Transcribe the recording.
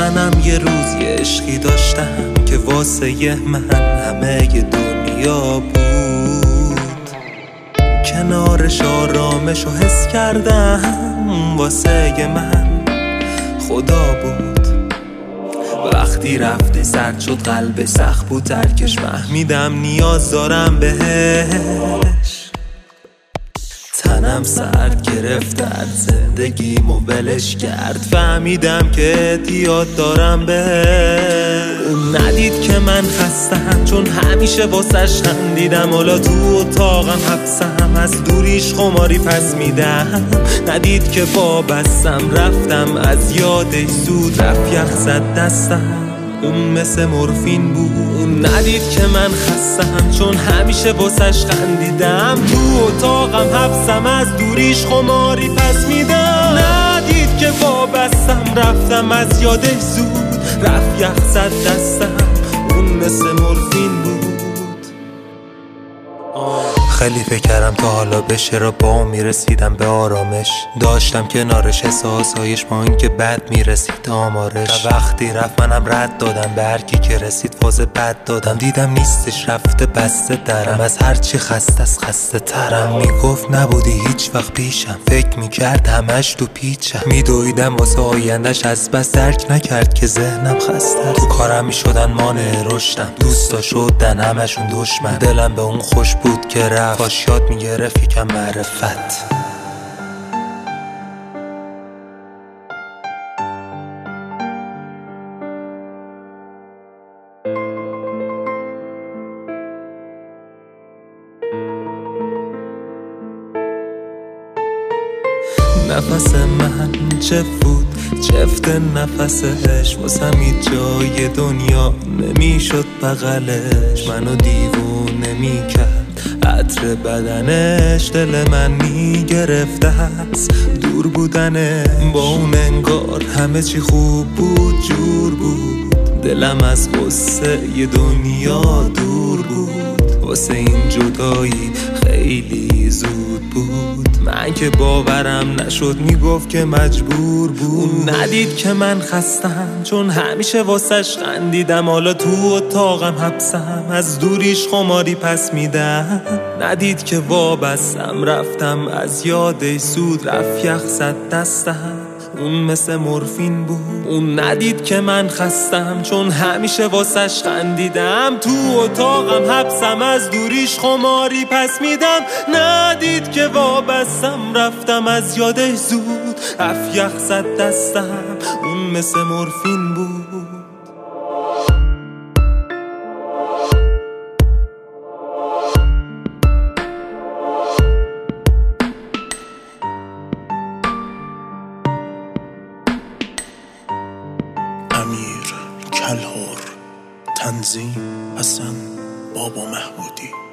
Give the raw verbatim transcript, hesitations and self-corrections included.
منم یه روز یه عشقی داشتم که واسه من همه دنیا بود. کنارش آرامش و حس کردم واسه من خدا بود. وقتی رفتی سرد شد قلب سخت بود ترکش، فهمیدم نیاز دارم بهش. تنم سرد گرفت از زندگیمو ولش کرد، فهمیدم که اعتیاد دارم بهش. ندید که من خستم چون همیشه واسش خندیدم، حالا تو اتاقم حبسم از دوریش خماری پس میدم. ندید که وابستم رفتم از یادش زود، رفت یخ زد دستم اون مثل مورفین بود. ندید که من خستم چون همیشه واسش خندیدم، تو اتاقم حبسم از دوریش خماری پس میدم. ندید که وابستم رفتم از یادش زود، رفت یخ زد دستم اون مثل مورفین بود. خیلی فکر کردم تا حالا بشه را با میرسیدم به آرامش، داشتم کنارش احساسایش با این که بد میرسید آمارش. و وقتی رفت منم رد دادم به هر کی که رسید فاز بد دادم. دیدم نیستش رفته بسته درم، از هرچی خسته از خسته ترم. میگفت نبودی هیچ وقت پیشم، فکر میکرد همش تو پیچم. میدویدم واسه آیندش از بس درک نکرد که ذهنم خسته. تو کارم میشدن مانع رشدم، دوستا شدن همشون دشمن. دلم به اون خوش بود که رفت، کاش یاد میگرفت یکم معرفت. نفس من چه بود چفت نفسش، واسم هیچ جای دنیا نمیشد بغلش. منو دیوونه میکرد عطر بدنش، دل من میگرفته از دور بودنه. با اون انگار همه چی خوب بود جور بود، دلم از غصه ی دنیا دور بود. واسه این جدایی خیلی زود بود، من که باورم نشد میگفت که مجبور بود. ندید که من خستم چون همیشه واسش خندیدم، حالا تو اتاقم حبسم از دوریش خماری پس میدم. ندید که وابستم رفتم از یادش زود، رفت یخ زد دستم اون مثل مورفین بود. اون ندید که من خستم چون همیشه واسش خندیدم، تو اتاقم حبسم از دوریش خماری پس میدم. ندید که وابستم رفتم از یادش زود، رفت یخ زد دستم اون مثل مورفین بود. امیر کلهر، تنظیم حسن بابا محمودی.